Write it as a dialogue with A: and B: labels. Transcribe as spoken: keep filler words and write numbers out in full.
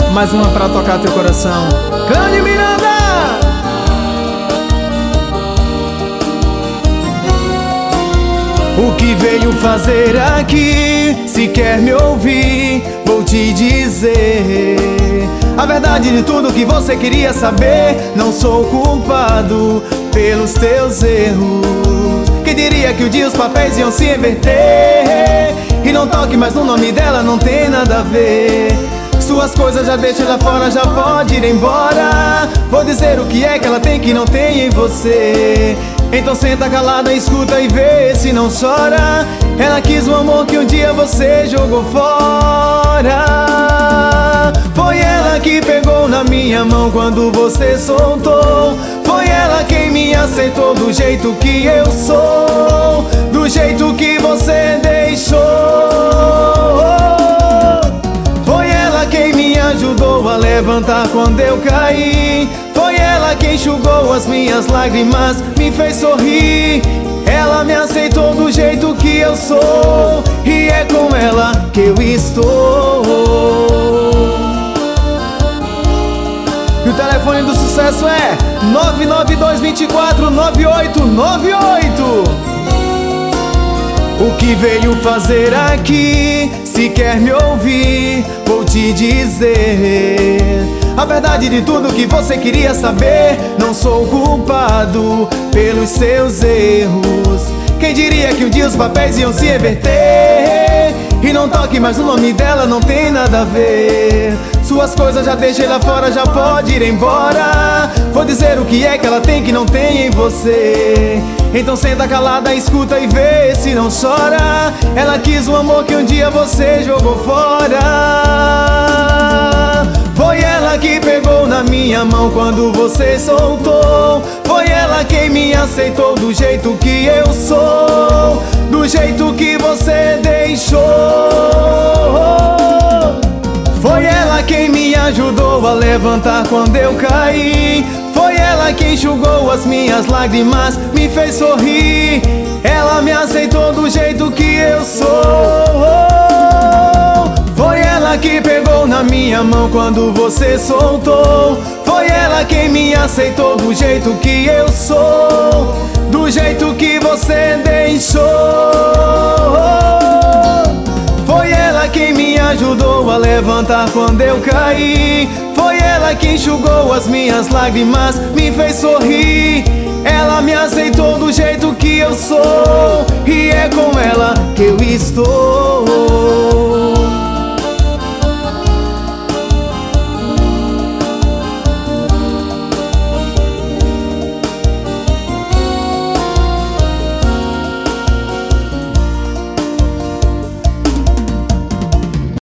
A: Mais uma pra tocar teu coração. Clã de Miranda! O que veio fazer aqui? Se quer me ouvir, vou te dizer a verdade de tudo que você queria saber. Não sou culpado pelos teus erros. Quem diria que um dia os papéis iam se inverter? E não toque mais no nome dela, não tem nada a ver. Suas coisas já deixa lá fora, já pode ir embora. Vou dizer o que é que ela tem que não tem em você. Então senta calada, escuta e vê se não chora. Ela quis o amor que um dia você jogou fora. Foi ela que pegou na minha mão quando você soltou. Foi ela quem me aceitou do jeito que eu sou, do jeito que você deixou. Foi ela quem me ajudou a levantar quando eu caí. Foi ela quem enxugou as minhas lágrimas, me fez sorrir. Ela me aceitou do jeito que eu sou, e é com ela que eu estou. E o telefone do sucesso é nove nove dois dois quatro nove oito nove oito. O que veio fazer aqui? Se quer me ouvir, vou te dizer a verdade de tudo que você queria saber. Não sou culpado pelos seus erros. Quem diria que um dia os papéis iam se inverter? E não toque mais no nome dela, não tem nada a ver. Suas coisas já deixei lá fora, já pode ir embora. Vou dizer o que é que ela tem que não tem em você. Então senta calada, escuta e vê se não chora. Ela quis o amor que um dia você jogou fora. Foi ela que pegou na minha mão quando você soltou. Foi ela quem me aceitou do jeito que eu sou, do jeito que você deixou. Foi ela quem me ajudou a levantar quando eu caí. Foi ela quem enxugou as minhas lágrimas, me fez sorrir. Ela me aceitou do jeito que eu sou. Foi ela que pegou na minha mão quando você soltou. Foi ela quem me aceitou do jeito que eu sou, do jeito que você deixou. Foi ela quem me ajudou a levantar quando eu caí. Foi ela que enxugou as minhas lágrimas, me fez sorrir. Ela me aceitou do jeito que eu sou, e é com ela que eu estou.